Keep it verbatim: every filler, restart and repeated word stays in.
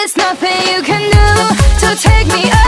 There's nothing you can do to take me away.